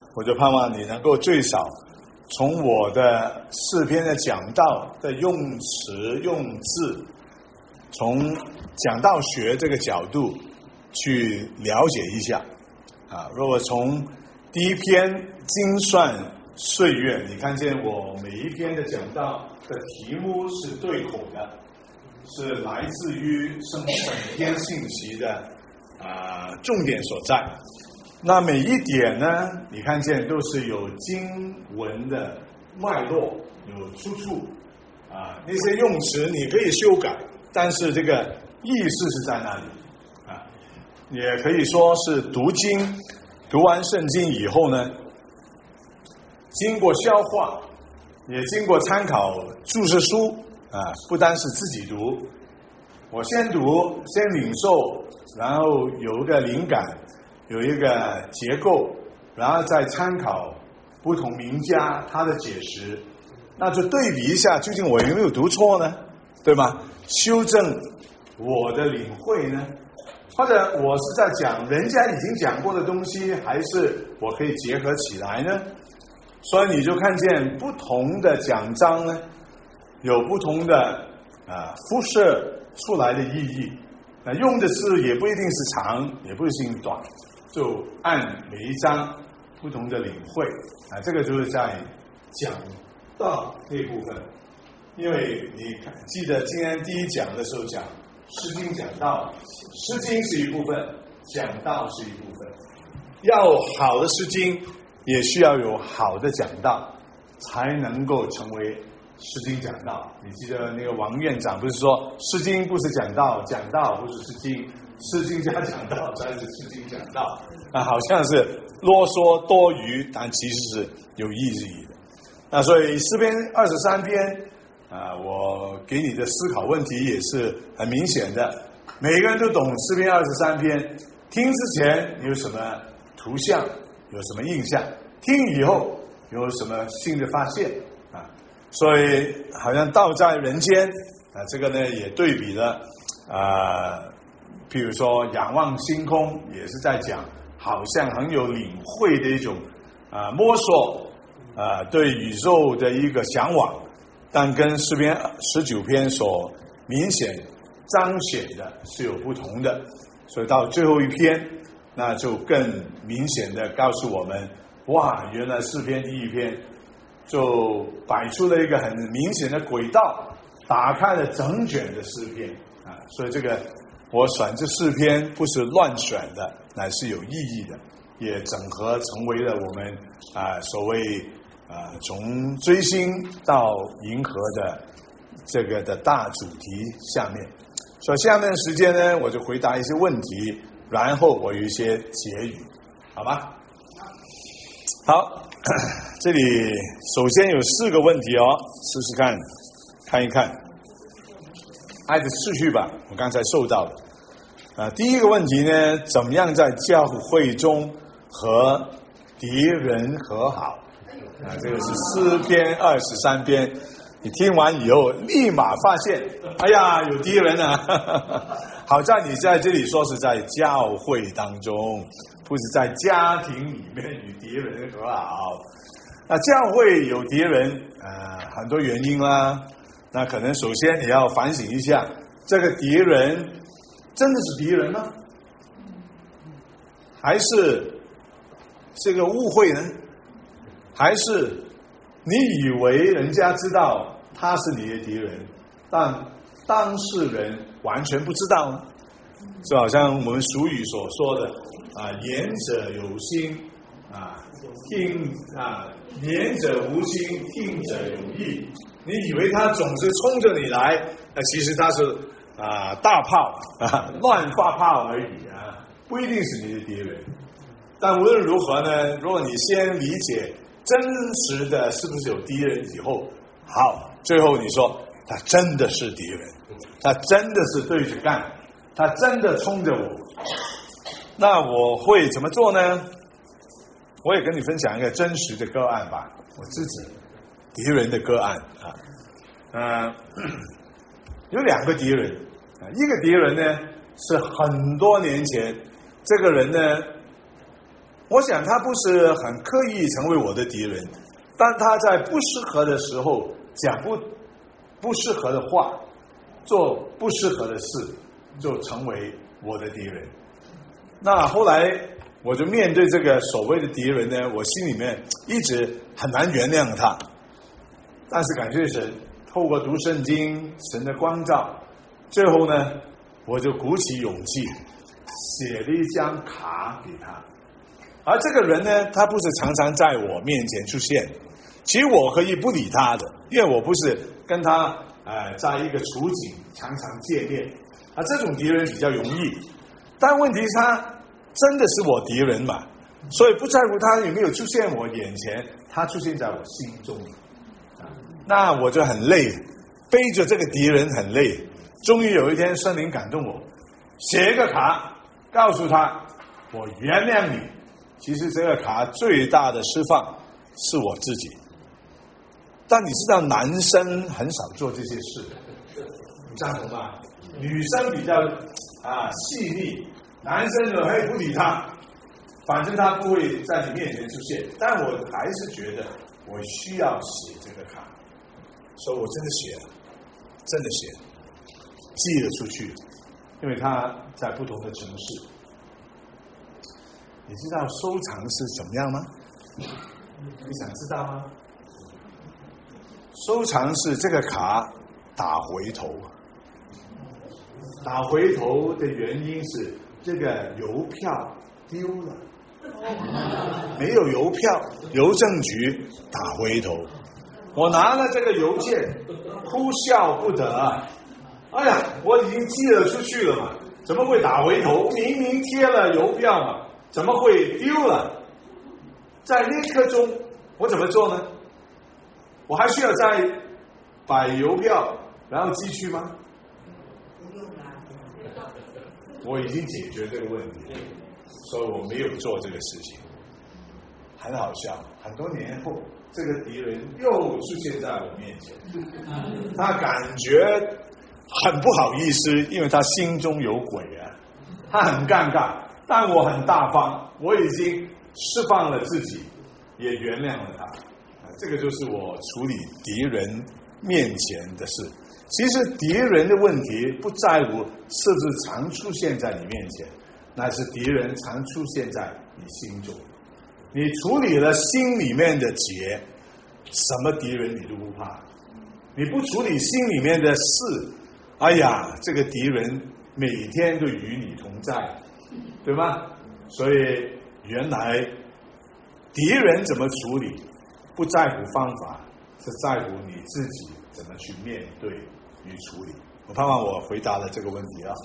我就盼望你能够最少从我的诗篇的讲道的用词用字，从讲道学这个角度去了解一下如果从第一篇精算岁月，你看见我每一篇的讲道的题目是对口的，是来自于生本篇信息的重点所在。那每一点呢，你看见都是有经文的脉络，有出处那些用词你可以修改，但是这个意思是在那里也可以说是读经，读完圣经以后呢，经过消化，也经过参考注释书不单是自己读，我先读先领受，然后有一个灵感，有一个结构，然后再参考不同名家他的解释，那就对比一下究竟我有没有读错呢，对吗？修正我的领会呢，或者我是在讲人家已经讲过的东西，还是我可以结合起来呢？所以你就看见不同的讲章呢，有不同的辐射出来的意义，用的字也不一定是长，也不一定是短，就按每一章不同的领会这个就是在讲道这一部分。因为你记得今天第一讲的时候讲诗经讲道，诗经是一部分，讲道是一部分。要好的诗经，也需要有好的讲道，才能够成为诗经讲道。你记得那个王院长不是说诗经不是讲道，讲道不是诗经，诗经加讲道才是诗经讲道好像是啰嗦多余，但其实是有意义的。那所以诗篇23篇我给你的思考问题也是很明显的，每个人都懂诗篇23篇，听之前有什么图像，有什么印象，听以后有什么新的发现所以好像道在人间这个呢也对比了譬如说仰望星空，也是在讲好像很有领会的一种摸索对宇宙的一个向往，但跟诗篇19篇所明显彰显的是有不同的。所以到最后一篇，那就更明显的告诉我们，哇，原来诗篇第一篇就摆出了一个很明显的轨道，打开了整卷的诗篇所以这个我选这4篇不是乱选的，乃是有意义的，也整合成为了我们所谓从追星到银河的这个的大主题下面。所以下面的时间呢，我就回答一些问题，然后我有一些结语，好吧？好，这里首先有4个问题试试看一看，按着次序吧，我刚才受到的第一个问题呢，怎么样在教会中和敌人和好这个是诗篇23篇，你听完以后立马发现，哎呀，有敌人好在你在这里说是在教会当中，不是在家庭里面与敌人和好。那教会有敌人很多原因啦。那可能首先你要反省一下，这个敌人真的是敌人吗？还是个误会呢？还是你以为人家知道他是你的敌人，但当事人完全不知道呢？就好像我们俗语所说的言者有心言者无心，听者有意。你以为他总是冲着你来，其实他是大炮乱发炮而已不一定是你的敌人。但无论如何呢，如果你先理解真实的是不是有敌人以后，好，最后你说他真的是敌人，他真的是对着干，他真的冲着我，那我会怎么做呢？我也跟你分享一个真实的个案吧，我自己敌人的个案有2个敌人一个敌人呢是很多年前，这个人呢我想他不是很刻意成为我的敌人，但他在不适合的时候讲不适合的话，做不适合的事，就成为我的敌人。那后来我就面对这个所谓的敌人呢，我心里面一直很难原谅他。但是感谢神，透过读圣经，神的光照，最后呢，我就鼓起勇气写了一张卡给他。而这个人呢，他不是常常在我面前出现，其实我可以不理他的，因为我不是跟他在一个处境常常见面，这种敌人比较容易。但问题是他真的是我敌人嘛，所以不在乎他有没有出现我眼前，他出现在我心中，那我就很累，背着这个敌人很累。终于有一天圣灵感动我，写一个卡告诉他我原谅你。其实这个卡最大的释放是我自己，但你知道男生很少做这些事，你赞同吗？女生比较细腻，男生呢不理他，反正他不会在你面前出现。但我还是觉得我需要写这个卡，所以我真的写了，寄了出去，因为他在不同的城市。你知道收藏是怎么样吗？你想知道吗？收藏是这个卡打回头，打回头的原因是这个邮票丢了，没有邮票，邮政局打回头。我拿了这个邮件，哭笑不得。哎呀，我已经寄了出去了嘛，怎么会打回头？明明贴了邮票嘛，怎么会丢了？在那一刻钟，我怎么做呢？我还需要再摆邮票然后寄去吗？我已经解决这个问题，所以我没有做这个事情。很好笑，很多年后，这个敌人又出现在我面前，他感觉很不好意思，因为他心中有鬼啊，他很尴尬。但我很大方，我已经释放了自己，也原谅了他。这个就是我处理敌人面前的事。其实敌人的问题不在乎是不是常出现在你面前，那是敌人常出现在你心中。你处理了心里面的结，什么敌人你都不怕。你不处理心里面的事，哎呀，这个敌人每天都与你同在，对吗？所以原来敌人怎么处理，不在乎方法，是在乎你自己怎么去面对与处理。我盼望我回答了这个问题啊。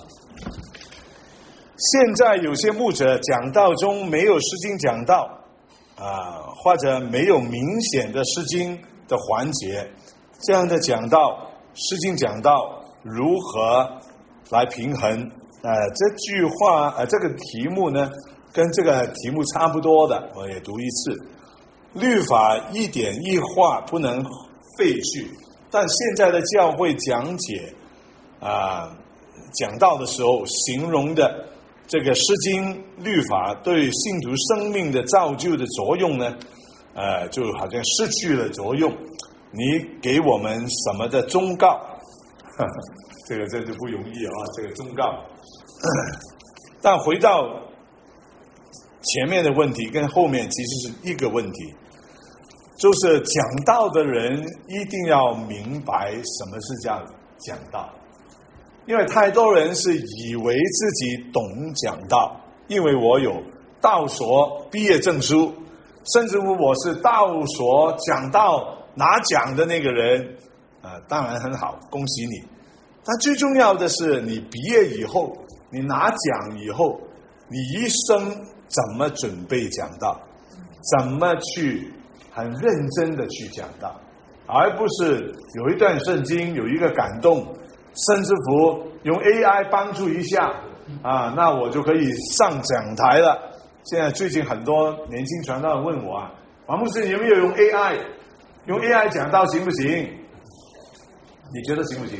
现在有些牧者讲道中没有诗经讲道或者没有明显的诗经的环节，这样的讲道，诗经讲道如何来平衡？这句话这个题目呢，跟这个题目差不多的，我也读一次。律法一点一画不能废去，但现在的教会讲解讲道的时候，形容的这个诗经律法对信徒生命的造就的作用呢，就好像失去了作用。你给我们什么的忠告？这个真的不容易啊，这个忠告。但回到前面的问题跟后面其实是一个问题，就是讲道的人一定要明白什么是讲道。因为太多人是以为自己懂讲道，因为我有道所毕业证书，甚至乎我是道所讲道拿奖的那个人，当然很好，恭喜你。但最重要的是，你毕业以后，你拿奖以后，你一生怎么准备讲道，怎么去很认真的去讲道，而不是有一段圣经有一个感动，甚至乎用 AI 帮助一下那我就可以上讲台了。现在最近很多年轻传道人问我王牧师，你有没有用 AI？ 用 AI 讲道行不行？你觉得行不行？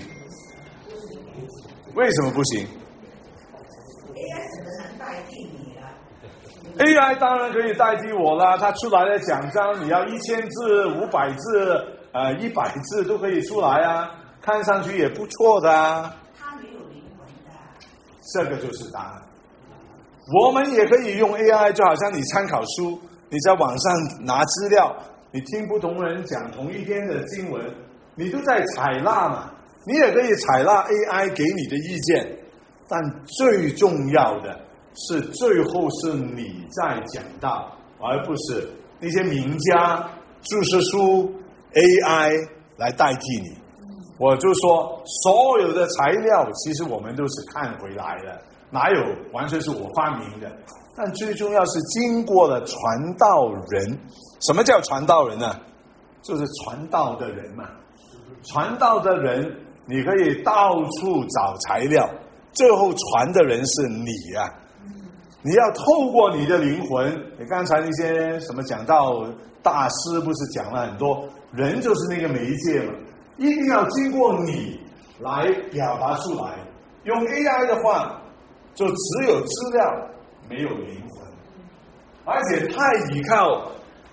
为什么不行？ AI 只能代替你了， AI 当然可以代替我啦，它出来的奖章你要1000字、500字、100字都可以出来啊，看上去也不错的啊。 它没有灵魂的。 这个就是答案。我们也可以用 AI， 就好像你参考书，你在网上拿资料，你听不同人讲同一篇的经文，你都在采纳嘛。你也可以采纳 AI 给你的意见，但最重要的是最后是你在讲道，而不是那些名家、注释书、AI 来代替你。我就说，所有的材料其实我们都是看回来的，哪有完全是我发明的？但最重要是经过了传道人。什么叫传道人呢？就是传道的人嘛。传道的人，你可以到处找材料，最后传的人是你啊。你要透过你的灵魂，你刚才那些什么讲道大师不是讲了很多，人就是那个媒介嘛，一定要经过你来表达出来。用 AI 的话，就只有资料，没有灵魂，而且太依靠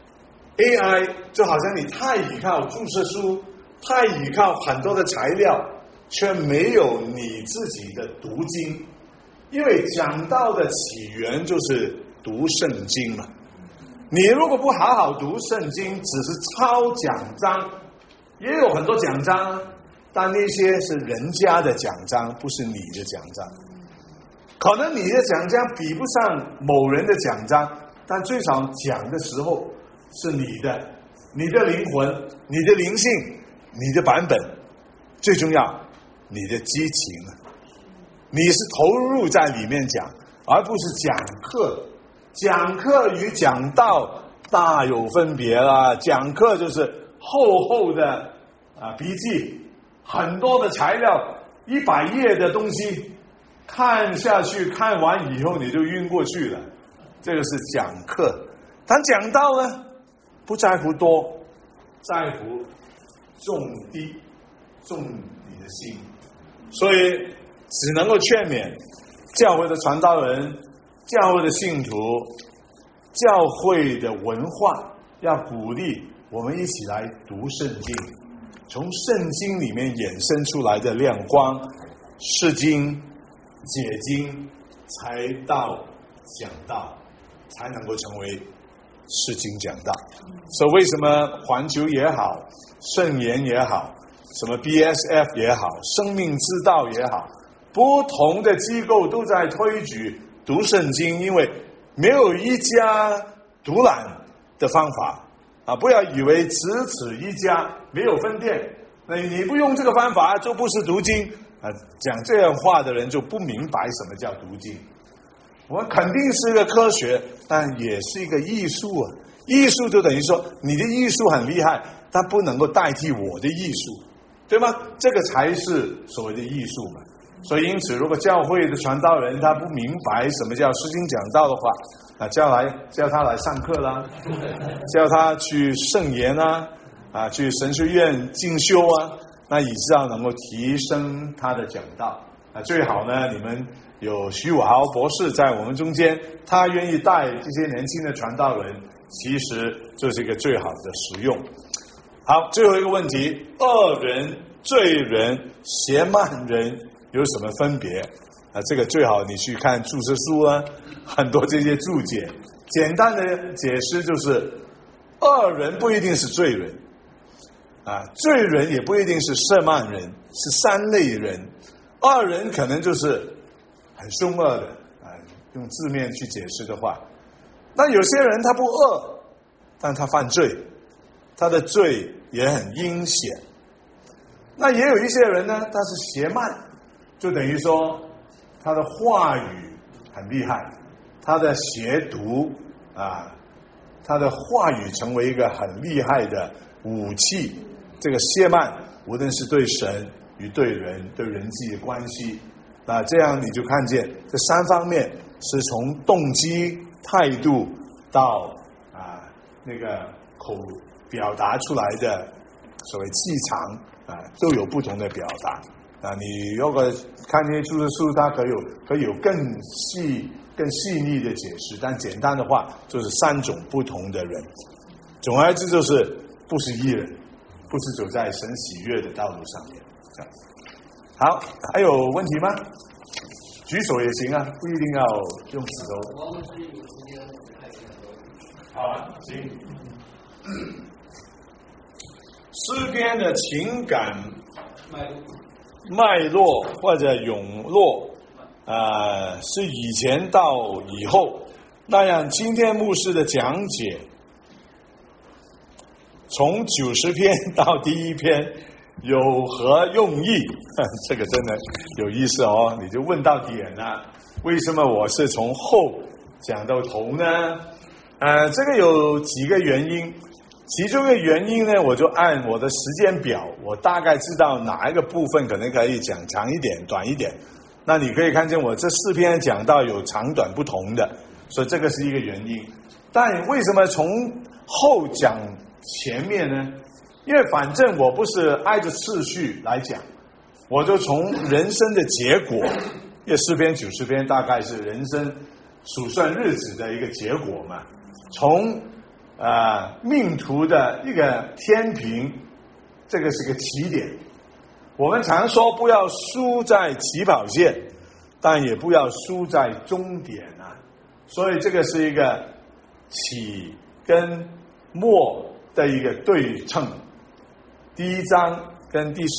AI， 就好像你太依靠注释书，太依靠很多的材料，却没有你自己的读经。因为讲道的起源就是读圣经嘛。你如果不好好读圣经，只是抄讲章，也有很多讲章，但那些是人家的讲章，不是你的讲章。可能你的讲章比不上某人的讲章，但最少讲的时候是你的灵魂、你的灵性、你的版本，最重要，你的激情。你是投入在里面讲，而不是讲课。讲课与讲道大有分别啦。讲课就是厚厚的笔记，很多的材料，100页的东西，看下去，看完以后你就晕过去了。这个是讲课。但讲道呢，不在乎多，在乎重低，重你的心。所以只能够劝勉教会的传道人、教会的信徒、教会的文化，要鼓励我们一起来读圣经，从圣经里面衍生出来的亮光，释经、解经、才道、讲道，才能够成为释经讲道。所以为什么环球也好，圣言也好，什么 BSF 也好，生命之道也好，不同的机构都在推举读圣经，因为没有一家独揽的方法啊！不要以为只此一家，没有分店，那你不用这个方法就不是读经啊！讲这样话的人就不明白什么叫读经。我们肯定是一个科学，但也是一个艺术啊！艺术就等于说你的艺术很厉害，它不能够代替我的艺术，对吗？这个才是所谓的艺术嘛。所以因此，如果教会的传道人他不明白什么叫释经讲道的话，叫他来上课啦，叫他去圣言啊，去神学院进修啊，那以至要能够提升他的讲道。最好呢，你们有徐武豪博士在我们中间，他愿意带这些年轻的传道人，其实就是一个最好的使用。好，最后一个问题，恶人、罪人、邪慢人有什么分别啊？这个最好你去看注释书啊，很多这些注解，简单的解释就是，恶人不一定是罪人啊，罪人也不一定是赦慢人，是三类人。恶人可能就是很凶恶的啊，用字面去解释的话，那有些人他不恶，但他犯罪，他的罪也很阴险。那也有一些人呢，他是邪慢，就等于说他的话语很厉害，他的邪毒啊，他的话语成为一个很厉害的武器。这个邪慢无论是对神与对人、对人际的关系，那这样你就看见这三方面是从动机、态度到那个口表达出来的所谓气场都有不同的表达。 你如果看这些注释书，它可以有更细腻的解释，但简单的话就是3种不同的人。总而言之，就是不是义人，不是走在神喜悦的道路上面。好，还有问题吗？举手也行啊，不一定要用指头。好啊，行。诗篇的情感脉络或者涌络，是以前到以后。那样，今天牧师的讲解，从90篇到第1篇，有何用意？这个真的有意思哦，你就问到点了。为什么我是从后讲到头呢？这个有几个原因。其中的原因呢，我就按我的时间表，我大概知道哪一个部分可能可以讲长一点、短一点。那你可以看见我这4篇讲到有长短不同的，所以这个是一个原因。但为什么从后讲前面呢？因为反正我不是按着次序来讲，我就从人生的结果，因为4篇90篇大概是人生数算日子的一个结果嘛，从命途的一个天平，这个是个起点。我们常说不要输在起跑线，但也不要输在终点啊。所以这个是一个起跟末的一个对称。第1章跟第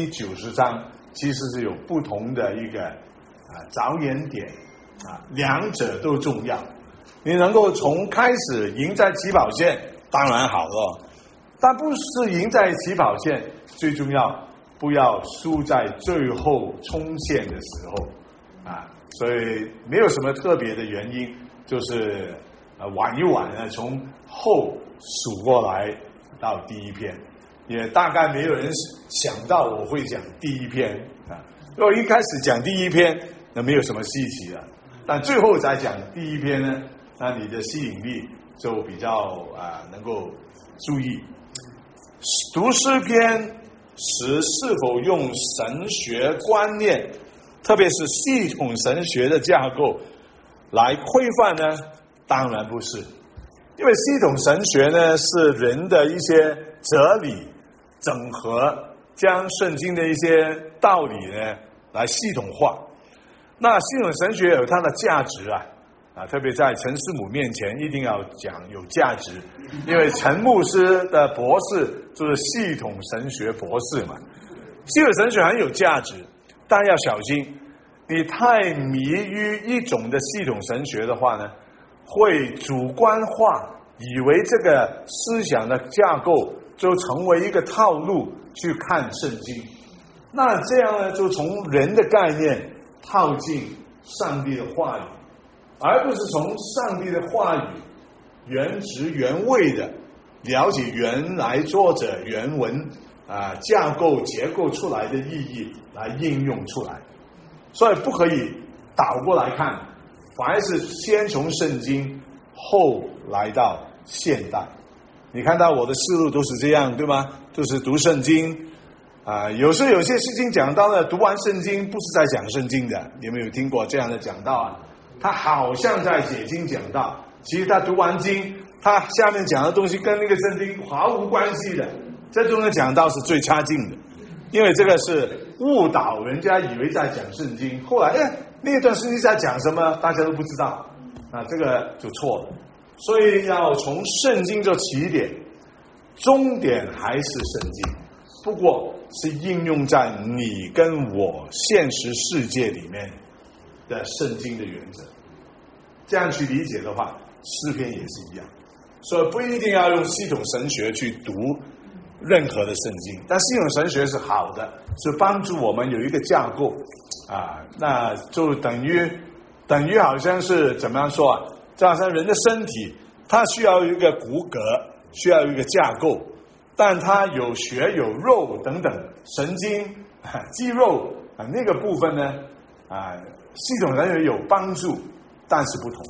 90章其实是有不同的一个着眼点两者都重要。你能够从开始赢在起跑线当然好了，但不是赢在起跑线，最重要不要输在最后冲线的时候所以没有什么特别的原因，就是晚一晚呢，从后数过来到第1篇，也大概没有人想到我会讲第1篇如果一开始讲第1篇，那没有什么稀奇了，但最后才讲第1篇呢，那你的吸引力就比较能够注意。读诗篇时是否用神学观念，特别是系统神学的架构来规范呢？当然不是，因为系统神学呢是人的一些哲理整合，将圣经的一些道理呢来系统化。那系统神学有它的价值特别在陈师母面前一定要讲有价值，因为陈牧师的博士就是系统神学博士嘛。系统神学很有价值，但要小心，你太迷于一种的系统神学的话呢，会主观化，以为这个思想的架构就成为一个套路去看圣经。那这样呢，就从人的概念套进上帝的话语，而不是从上帝的话语原汁原味的了解原来作者原文架构结构出来的意义来应用出来。所以不可以倒过来看，反而是先从圣经后来到现代。你看到我的思路都是这样，对吗？就是读圣经有时候有些事情讲到了，读完圣经不是在讲圣经的，你有没有听过这样的讲道他好像在解经讲道，其实他读完经，他下面讲的东西跟那个圣经毫无关系的，这种的讲道是最差劲的，因为这个是误导人家以为在讲圣经，后来那段圣经在讲什么大家都不知道，这个就错了。所以要从圣经做起点，终点还是圣经，不过是应用在你跟我现实世界里面的圣经的原则。这样去理解的话，诗篇也是一样。所以不一定要用系统神学去读任何的圣经，但系统神学是好的，是帮助我们有一个架构那就等于好像是怎么样说就好像人的身体，它需要一个骨骼，需要一个架构，但它有血有肉等等神经肌肉那个部分呢系统神学有帮助，但是不同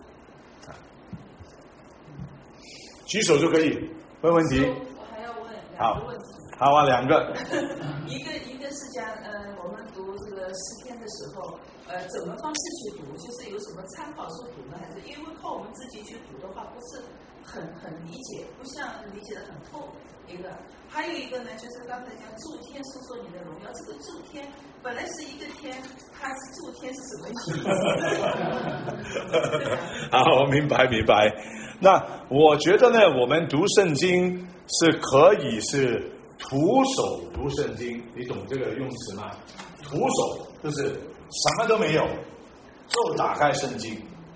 举手就可以问问题。 我还要问两个问题。 好2个一个是讲我们读这个诗篇的时候，怎么方式去读？就是有什么参考书读呢？还是因为靠我们自己去读的话，不是很理解，不像理解的很透。一个，还有一个呢，就是刚才讲诸天诉说你的荣耀，这个诸天本来是一个天，它是诸天是什么意思？ 好，我明白。那我觉得呢，我们读圣经是可以是徒手读圣经，你懂这个用词吗？徒手就是什么都没有，就打开圣经。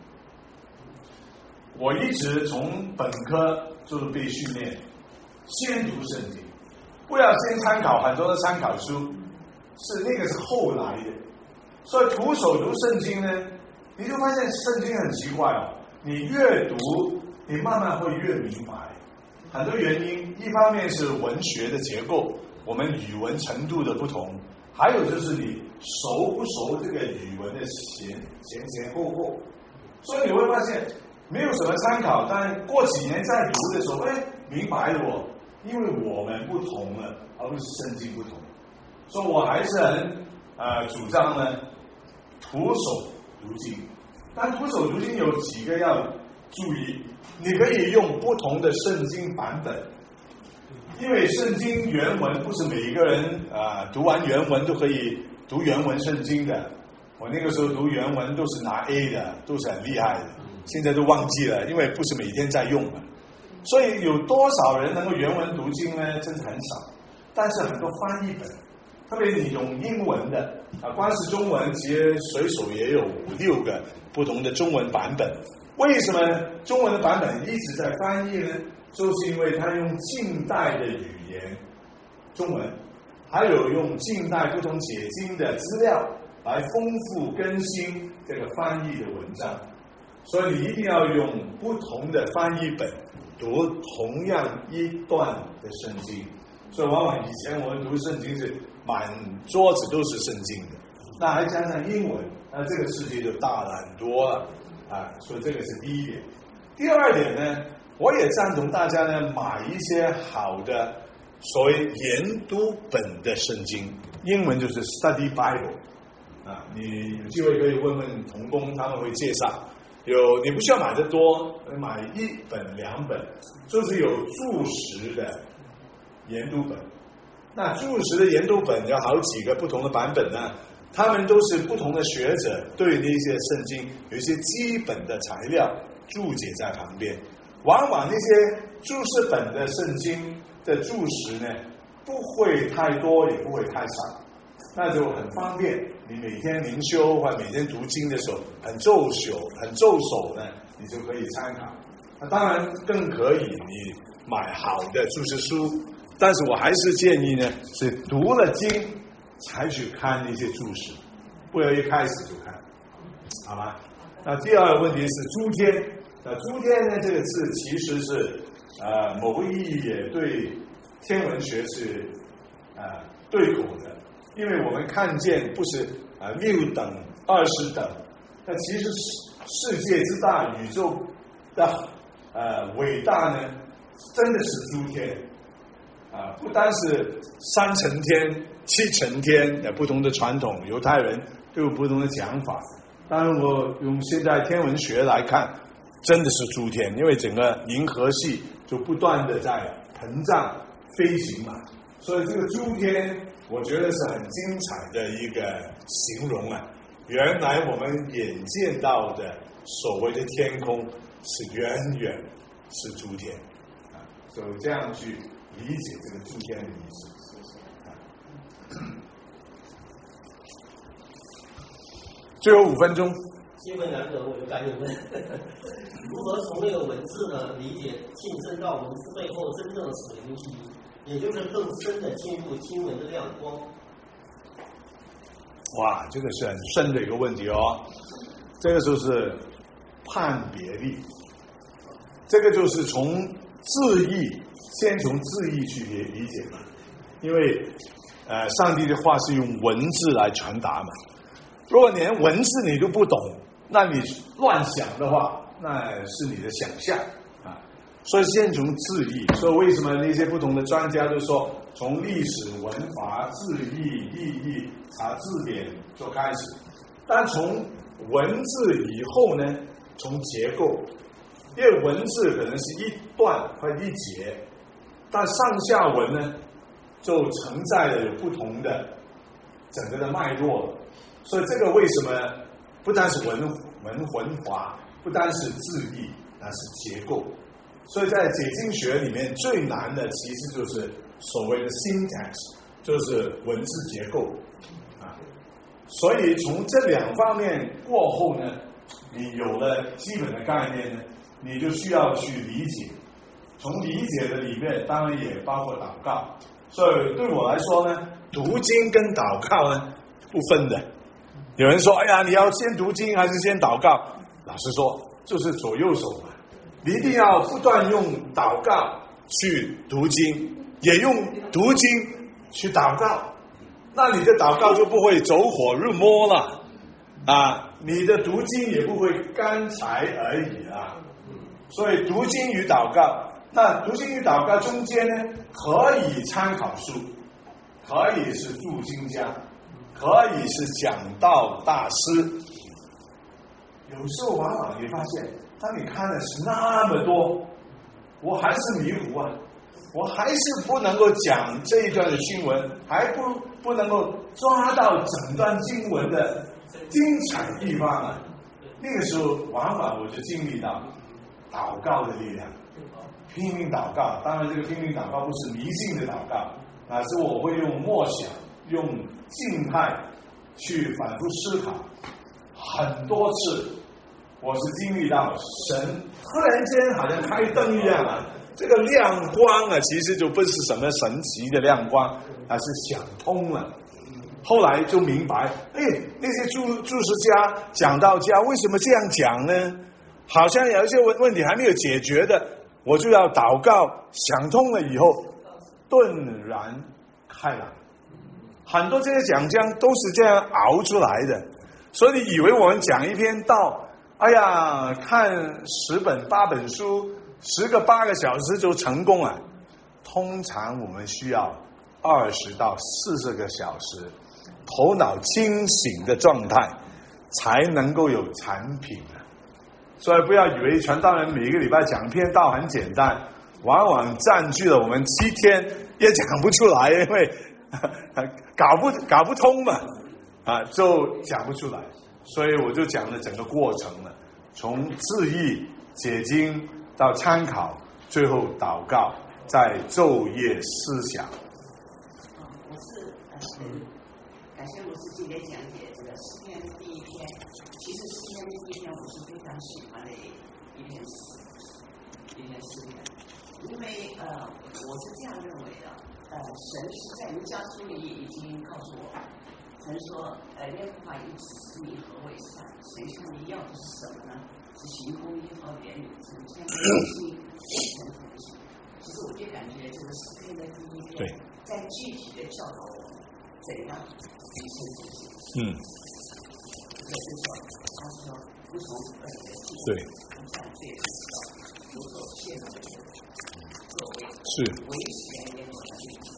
我一直从本科就是被训练，先读圣经，不要先参考很多的参考书，那个是后来的。所以徒手读圣经呢，你就发现圣经很奇怪哦，你越读，你慢慢会越明白。很多原因，一方面是文学的结构，我们语文程度的不同，还有就是你熟不熟这个语文的前后，所以你会发现没有什么参考，但过几年再读的时候，明白了我，因为我们不同了，而不是圣经不同，所以我还是很主张呢，徒手读经。但徒手读经有几个要注意，你可以用不同的圣经版本，因为圣经原文不是每一个人读完原文都可以读原文圣经的。我那个时候读原文都是拿 A 的，都是很厉害的，现在都忘记了，因为不是每天在用了。所以有多少人能够原文读经呢？真是很少。但是很多翻译本，特别你用英文的光是中文其实随手也有5-6个不同的中文版本。为什么中文的版本一直在翻译呢？就是因为它用近代的语言中文，还有用近代不同解经的资料来丰富更新这个翻译的文章，所以你一定要用不同的翻译本读同样一段的圣经。所以往往以前我们读圣经是满桌子都是圣经的，那还加上英文，那这个世界就大了很多了所以这个是第一点。第二点呢，我也赞同大家呢买一些好的所谓研读本的圣经，英文就是 Study Bible 你有机会可以问问同工，他们会介绍。你不需要买的多，买1本2本，就是有注释的研读本。那注释的研读本有好几个不同的版本呢，他们都是不同的学者对那些圣经有一些基本的材料注解在旁边。往往那些注释本的圣经的注释呢，不会太多，也不会太少，那就很方便。你每天灵修或每天读经的时候，很皱手呢，你就可以参考。那当然更可以你买好的注释书，但是我还是建议呢，是读了经才去看那些注释，不要一开始就看，好吗？那第二个问题是诸天。那诸天呢这个字其实是某个意义也对天文学是对口的，因为我们看见不是6等20等，那其实世界之大，宇宙的伟大呢，真的是诸天不单是3层天、7层天，不同的传统，犹太人都有不同的讲法。当然，我用现在天文学来看，真的是诸天，因为整个银河系就不断的在膨胀飞行嘛，所以这个诸天我觉得是很精彩的一个形容原来我们眼见到的所谓的天空是远远是诸天所以这样去理解这个诸天的意思。最后5分钟。 新闻难得，我就赶紧问：如何从那个文字呢理解晋升到文字背后真正的属灵意义，也就是更深的进入经文的亮光？ 哇，这个是很深的一个问题哦。这个就是判别力，这个就是从字义，先从字义去理解嘛。因为上帝的话是用文字来传达嘛。如果连文字你都不懂，那你乱想的话，那是你的想象所以先从字义，所以为什么那些不同的专家都说，从历史、文法、字义、意义查字典就开始，但从文字以后呢，从结构，因为文字可能是一段或一节，但上下文呢，就承载了有不同的整个的脉络，所以这个为什么不单是文法，不单是字义，那是结构。所以在解经学里面最难的其实就是所谓的 syntax， 就是文字结构啊。所以从这两方面过后呢，你有了基本的概念呢，你就需要去理解。从理解的里面当然也包括祷告。所以对我来说呢，读经跟祷告呢不分的。有人说，哎呀，你要先读经还是先祷告？老实说，就是左右手嘛。你一定要不断用祷告去读经，也用读经去祷告，那你的祷告就不会走火入魔了啊！你的读经也不会干柴而已啊！所以读经与祷告，那读经与祷告中间呢，可以参考书，可以是注经家，可以是讲道大师。有时候往往你发现，当你看的是那么多，我还是迷糊啊，我还是不能够讲这一段的经文，还不能够抓到整段经文的精彩地方啊。那个时候往往我就经历到祷告的力量，拼命祷告。当然这个拼命祷告不是迷信的祷告，而是我会用默想，用静态去反复思考很多次。我是经历到神突然间好像开灯一样啊，这个亮光啊，其实就不是什么神奇的亮光，而是想通了。后来就明白，那些注释家、讲道家为什么这样讲呢？好像有一些问题还没有解决的，我就要祷告，想通了以后，顿然开朗。很多这些讲将都是这样熬出来的，所以你以为我们讲一篇道，哎呀，看10本8本书，10个8个小时就成功了。通常我们需要20到40个小时，头脑清醒的状态，才能够有产品啊。所以不要以为传道人每个礼拜讲篇道很简单，往往占据了我们7天也讲不出来，因为搞不通嘛，就讲不出来。所以我就讲了整个过程了，从字义、解经到参考，最后祷告，再昼夜思想。 我是感谢卢师今天讲解这个诗篇第一篇。其实诗篇第一篇我是非常喜欢的一篇诗篇，因为我是这样认为的，神是在弥迦书里已经告诉我，神说，耶和华已指示你何为善，谁向你要的是什么呢？是行公义和怜悯，是谦卑心，诚恳心。其实我就感觉这个诗篇的第一篇，在具体的教导我们怎样提升自己。这是说，他说不从恶的计，不犯罪的知道，不走泄露的作为，是维持耶和华的律法。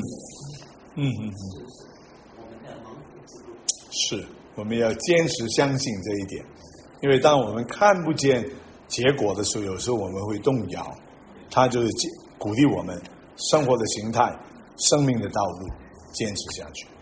我们的蒙福之路。 是，我们要坚持相信这一点，因为当我们看不见结果的时候，有时候我们会动摇。他就是鼓励我们生活的形态、生命的道路坚持下去。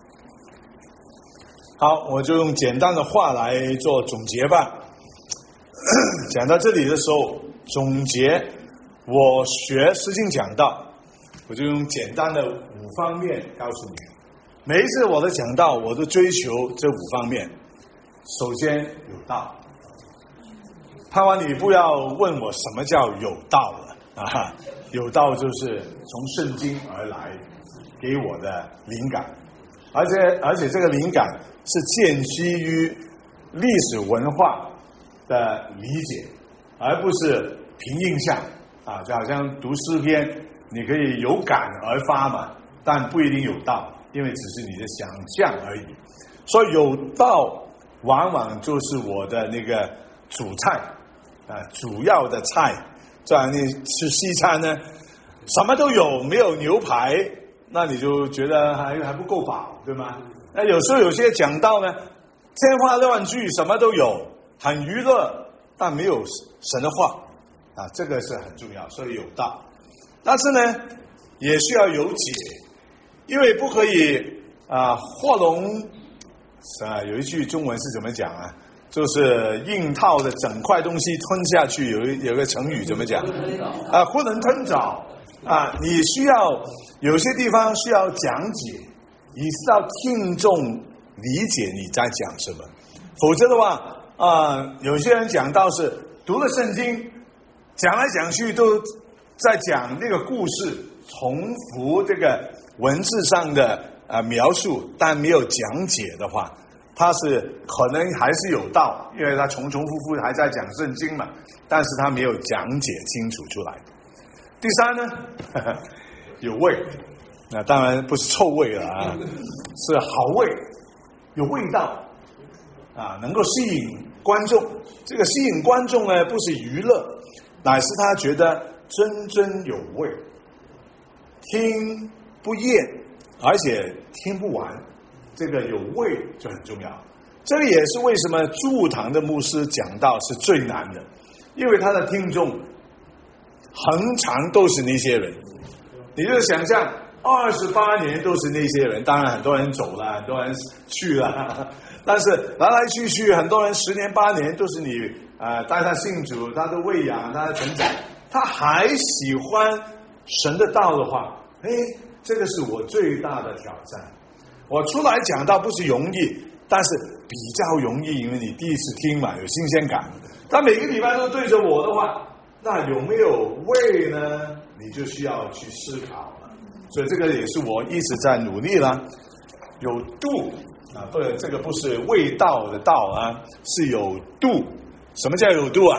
好，我就用简单的话来做总结吧。讲到这里的时候，总结我学诗经讲道，我就用简单的5方面告诉你。每一次我的讲道，我都追求这5方面。首先有道，盼望你不要问我什么叫有道了啊！有道就是从圣经而来给我的灵感，而且这个灵感是建基于历史文化的理解，而不是凭印象啊！就好像读诗篇，你可以有感而发嘛，但不一定有道，因为只是你的想象而已。所以有道往往就是我的那个主菜主要的菜这样你吃西餐呢，什么都有，没有牛排，那你就觉得还不够饱，对吗？那有时候有些讲道呢，天花乱坠，什么都有，很娱乐，但没有神的话啊，这个是很重要，所以有道。但是呢，也需要有解，因为不可以画龙有一句中文是怎么讲啊？就是硬套的整块东西吞下去，有个成语怎么讲？囫囵吞枣啊！你需要有些地方需要讲解，以让听众理解你在讲什么，否则的话有些人讲到是读了圣经，讲来讲去都在讲那个故事，重复这个文字上的描述，但没有讲解的话，他是可能还是有道，因为他重复还在讲圣经嘛，但是他没有讲解清楚出来。第三呢，有味，那当然不是臭味了啊，是好味，有味道能够吸引观众。这个吸引观众呢，不是娱乐，乃是他觉得真有味，听不厌，而且听不完。这个有味就很重要，这个也是为什么驻堂的牧师讲道是最难的，因为他的听众恒常都是那些人。你就想象28年都是那些人，当然很多人走了，很多人去了，但是来来去去很多人10年8年都是你带他信主，他的喂养，他的成长，他还喜欢神的道的话，这个是我最大的挑战。我出来讲道不是容易，但是比较容易，因为你第一次听嘛，有新鲜感。但每个礼拜都对着我的话，那有没有味呢？你就需要去思考了。所以这个也是我一直在努力啦。有度不，这个不是味道的道是有度。什么叫有度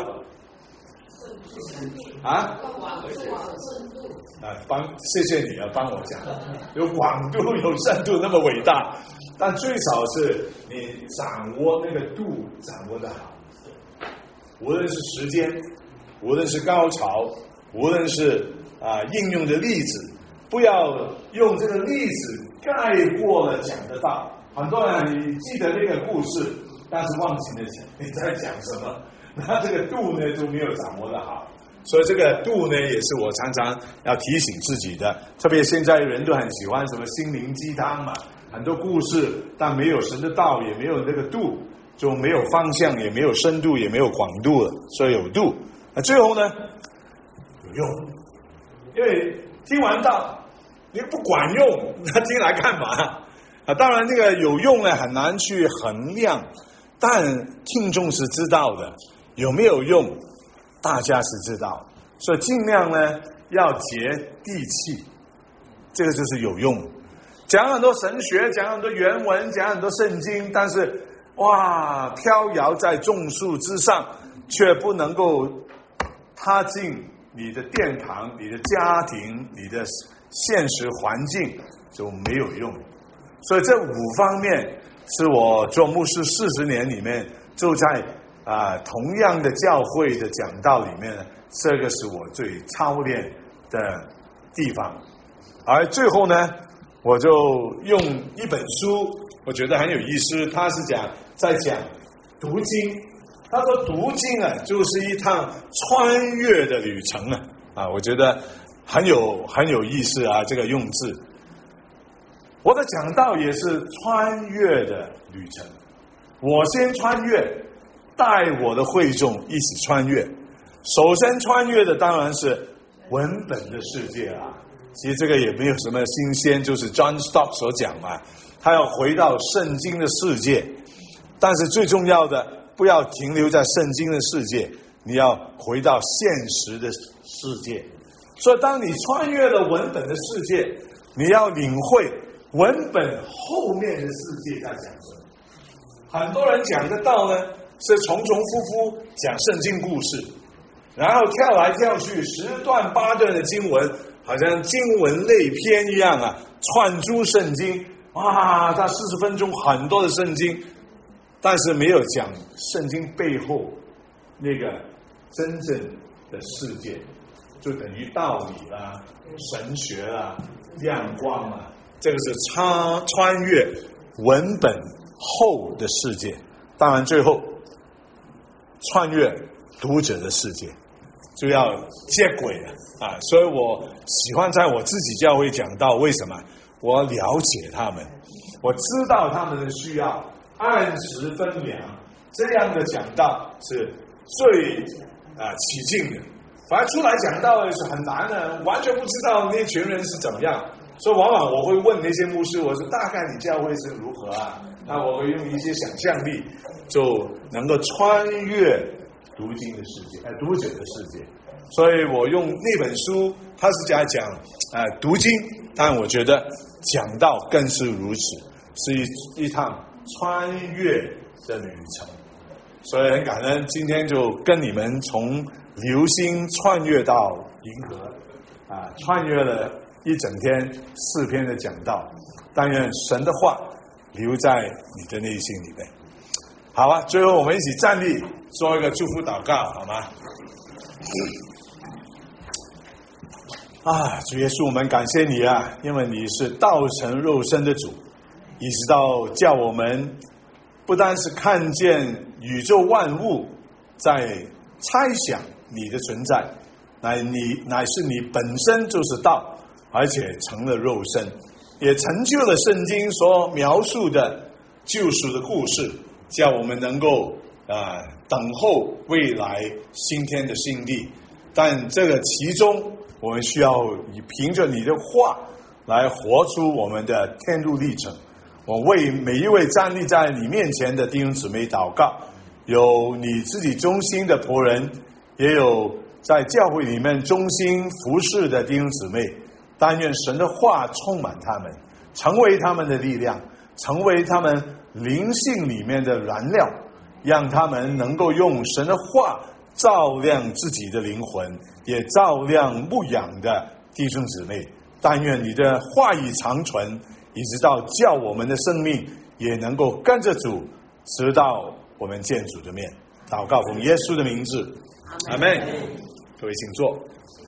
谢谢你帮我讲，有广度有深度那么伟大，但最少是你掌握那个度掌握得好，无论是时间，无论是高潮，无论是应用的例子，不要用这个例子盖过了讲的道。很多人你记得那个故事，但是忘记了你在讲什么，那这个度呢就没有掌握得好。所以这个度呢，也是我常常要提醒自己的。特别现在人都很喜欢什么心灵鸡汤嘛，很多故事，但没有神的道，也没有那个度，就没有方向，也没有深度，也没有广度了。所以有度。最后呢，有用。因为听完道，你不管用，那听来干嘛？当然那个有用呢，很难去衡量，但听众是知道的，有没有用？大家是知道，所以尽量呢要接地气，这个就是有用。讲很多神学，讲很多原文，讲很多圣经，但是飘摇在众树之上，却不能够踏进你的殿堂、你的家庭、你的现实环境，就没有用。所以这5方面是我做牧师40年里面就在同样的教会的讲道里面，这个是我最操练的地方。而最后呢，我就用一本书，我觉得很有意思，他是在讲读经。他说读经就是一趟穿越的旅程我觉得很有意思这个用字。我的讲道也是穿越的旅程，我先穿越，带我的会众一起穿越。首先穿越的当然是文本的世界其实这个也没有什么新鲜，就是 John Stott 所讲嘛，他要回到圣经的世界。但是最重要的，不要停留在圣经的世界，你要回到现实的世界。所以当你穿越了文本的世界，你要领会文本后面的世界在讲什么。很多人讲的道呢，是重复讲圣经故事，然后跳来跳去10段8段的经文，好像经文类篇一样串珠圣经。他40分钟很多的圣经，但是没有讲圣经背后那个真正的世界， 就等于道理啦、神学啦、亮光啦，这个是穿越文本后的世界，当然最后穿越读者的世界，就要接轨了啊！所以我喜欢在我自己教会讲道，为什么？我了解他们，我知道他们的需要，按时分粮，这样的讲道是最起劲的。反正出来讲道是很难的，完全不知道那群人是怎么样，所以往往我会问那些牧师，我说大概你教会是如何啊？那我会用一些想象力，就能够穿越读经的世界，读者的世界。所以我用那本书，他是在讲读经，但我觉得讲道更是如此，是一趟穿越的旅程。所以很感恩，今天就跟你们从流星穿越到银河，穿越了一整天4篇的讲道。但愿神的话留在你的内心里面。好啊，最后我们一起站立，做一个祝福祷告，好吗？主耶稣，我们感谢你啊，因为你是道成肉身的主，一直到叫我们不单是看见宇宙万物在猜想你的存在，乃是你本身就是道，而且成了肉身，也成就了圣经所描述的救赎的故事，叫我们能够等候未来新天的新地。但这个其中我们需要凭着你的话来活出我们的天路历程。我为每一位站立在你面前的弟兄姊妹祷告，有你自己忠心的仆人，也有在教会里面忠心服侍的弟兄姊妹。但愿神的话充满他们，成为他们的力量，成为他们灵性里面的燃料，让他们能够用神的话照亮自己的灵魂，也照亮牧养的弟兄姊妹。但愿你的话语长存，一直到叫我们的生命也能够跟着主，直到我们见主的面。祷告奉耶稣的名字，阿们。各位请坐。